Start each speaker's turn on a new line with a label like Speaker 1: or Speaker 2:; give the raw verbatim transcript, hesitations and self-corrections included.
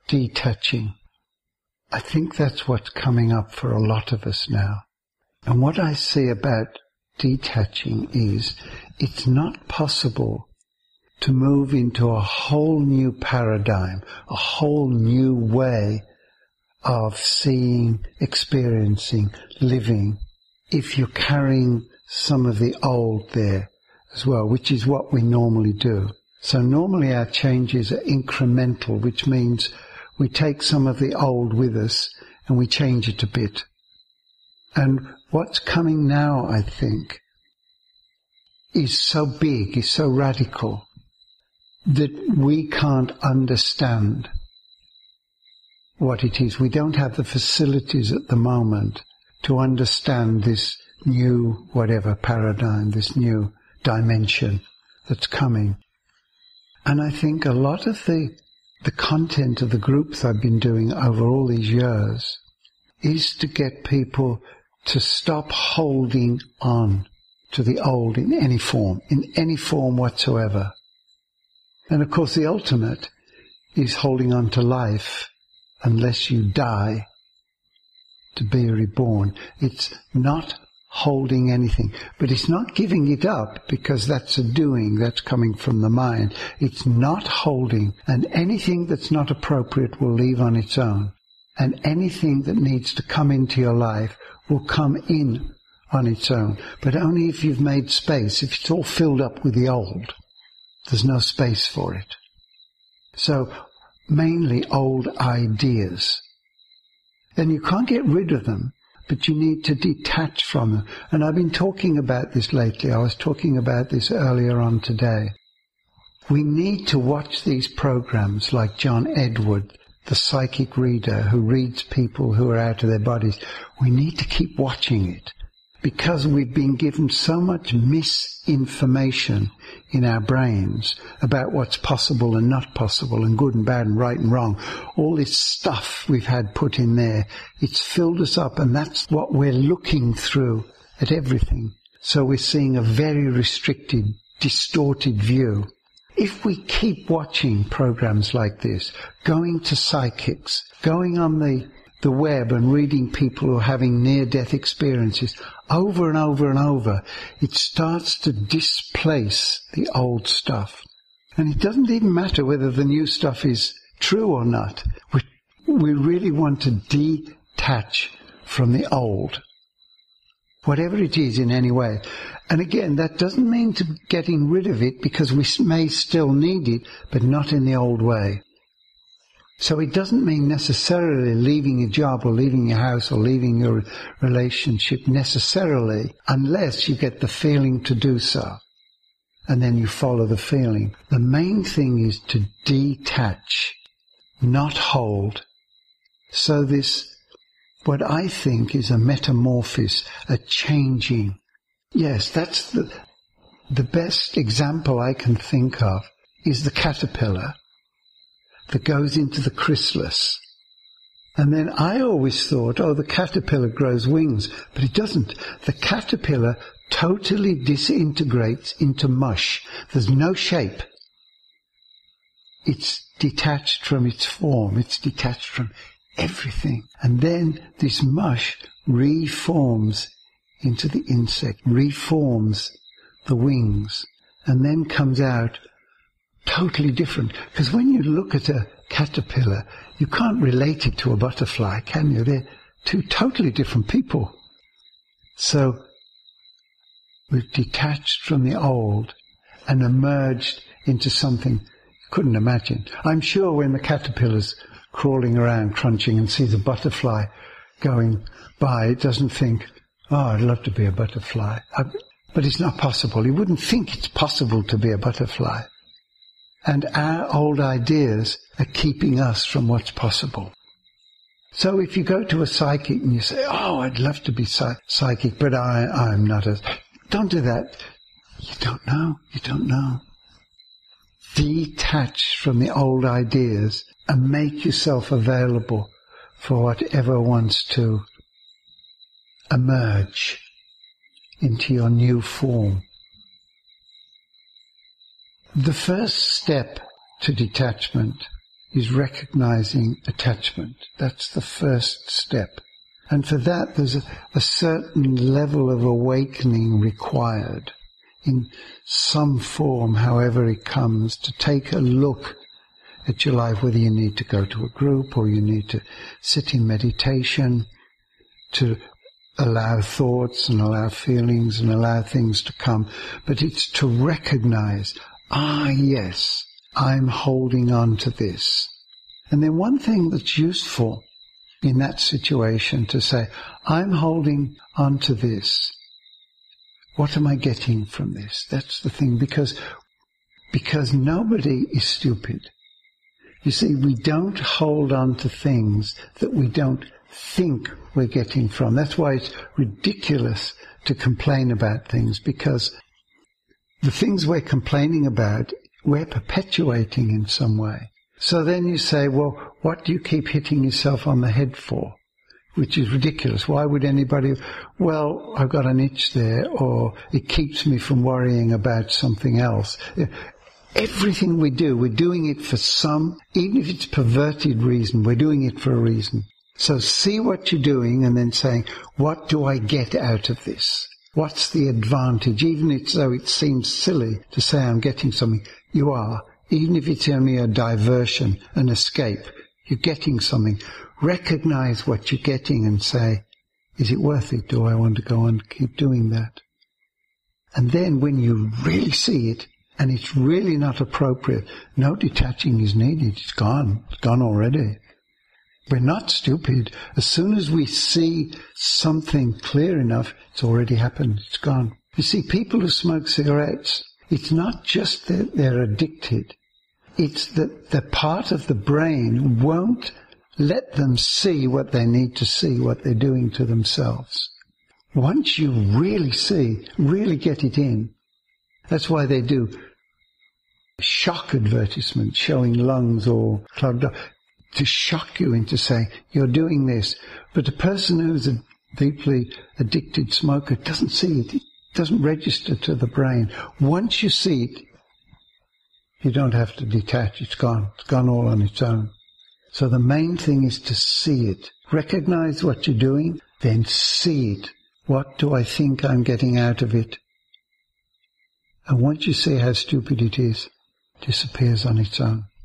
Speaker 1: detaching. I think that's what's coming up for a lot of us now. And what I see about detaching is it's not possible to move into a whole new paradigm, a whole new way of seeing, experiencing, living, if you're carrying some of the old there as well, which is what we normally do. So normally our changes are incremental, which means we take some of the old with us and we change it a bit. And what's coming now, I think, is so big, is so radical, that we can't understand what it is. We don't have the facilities at the moment to understand this new whatever paradigm, this new dimension that's coming. And I think a lot of the the content of the groups I've been doing over all these years is to get people to stop holding on to the old in any form, in any form whatsoever. And of course the ultimate is holding on to life unless you die to be reborn. It's not holding anything, but it's not giving it up, because that's a doing, that's coming from the mind. It's not holding, and anything that's not appropriate will leave on its own, and anything that needs to come into your life will come in on its own, but only if you've made space. If it's all filled up with the old, there's no space for it. So mainly old ideas. Then you can't get rid of them, but you need to detach from them. And I've been talking about this lately. I was talking about this earlier on today. We need to watch these programs like John Edward, the psychic reader who reads people who are out of their bodies. We need to keep watching it, because we've been given so much misinformation in our brains about what's possible and not possible, and good and bad and right and wrong. All this stuff we've had put in there, it's filled us up, and that's what we're looking through at everything. So we're seeing a very restricted, distorted view. If we keep watching programs like this, going to psychics, going on the the web and reading people who are having near-death experiences over and over and over, it starts to displace the old stuff. And it doesn't even matter whether the new stuff is true or not. We, we really want to detach from the old, whatever it is in any way. And again, that doesn't mean to getting rid of it, because we may still need it, but not in the old way. So it doesn't mean necessarily leaving your job or leaving your house or leaving your relationship necessarily, unless you get the feeling to do so, and then you follow the feeling. The main thing is to detach, not hold. So this, what I think is a metamorphosis, a changing. Yes, that's the, the best example I can think of is the caterpillar that goes into the chrysalis. And then I always thought, oh, the caterpillar grows wings, but it doesn't. The caterpillar totally disintegrates into mush. There's no shape. It's detached from its form. It's detached from everything. And then this mush reforms into the insect, reforms the wings, and then comes out totally different. Because when you look at a caterpillar, you can't relate it to a butterfly, can you? They're two totally different people. So we've detached from the old and emerged into something you couldn't imagine. I'm sure when the caterpillar's crawling around, crunching, and sees a butterfly going by, it doesn't think, oh, I'd love to be a butterfly. I, but it's not possible. You wouldn't think it's possible to be a butterfly. And our old ideas are keeping us from what's possible. So if you go to a psychic and you say, oh, I'd love to be psych- psychic, but I, I'm not a... Don't do that. You don't know. You don't know. Detach from the old ideas and make yourself available for whatever wants to emerge into your new form. The first step to detachment is recognizing attachment. That's the first step. And for that, there's a, a certain level of awakening required in some form, however it comes, to take a look at your life, whether you need to go to a group or you need to sit in meditation, to allow thoughts and allow feelings and allow things to come. But it's to recognize, ah, yes, I'm holding on to this. And then one thing that's useful in that situation to say, I'm holding on to this. What am I getting from this? That's the thing, because, because nobody is stupid. You see, we don't hold on to things that we don't think we're getting from. That's why it's ridiculous to complain about things, because the things we're complaining about, we're perpetuating in some way. So then you say, well, what do you keep hitting yourself on the head for? Which is ridiculous. Why would anybody, well, I've got an itch there, or it keeps me from worrying about something else. Everything we do, we're doing it for some, even if it's perverted reason, we're doing it for a reason. So see what you're doing and then saying, what do I get out of this? What's the advantage? Even if, though it seems silly to say I'm getting something, you are. Even if it's only a diversion, an escape, you're getting something. Recognize what you're getting and say, is it worth it? Do I want to go on and keep doing that? And then when you really see it, and it's really not appropriate, no detaching is needed. It's gone. It's gone already. We're not stupid. As soon as we see something clear enough, it's already happened. It's gone. You see, people who smoke cigarettes, it's not just that they're addicted. It's that the part of the brain won't let them see what they need to see, what they're doing to themselves. Once you really see, really get it in, that's why they do shock advertisements showing lungs all clogged up, to shock you into saying, you're doing this. But a person who's a deeply addicted smoker doesn't see it. It doesn't register to the brain. Once you see it, you don't have to detach. It's gone. It's gone all on its own. So the main thing is to see it. Recognize what you're doing, then see it. What do I think I'm getting out of it? And once you see how stupid it is, it disappears on its own.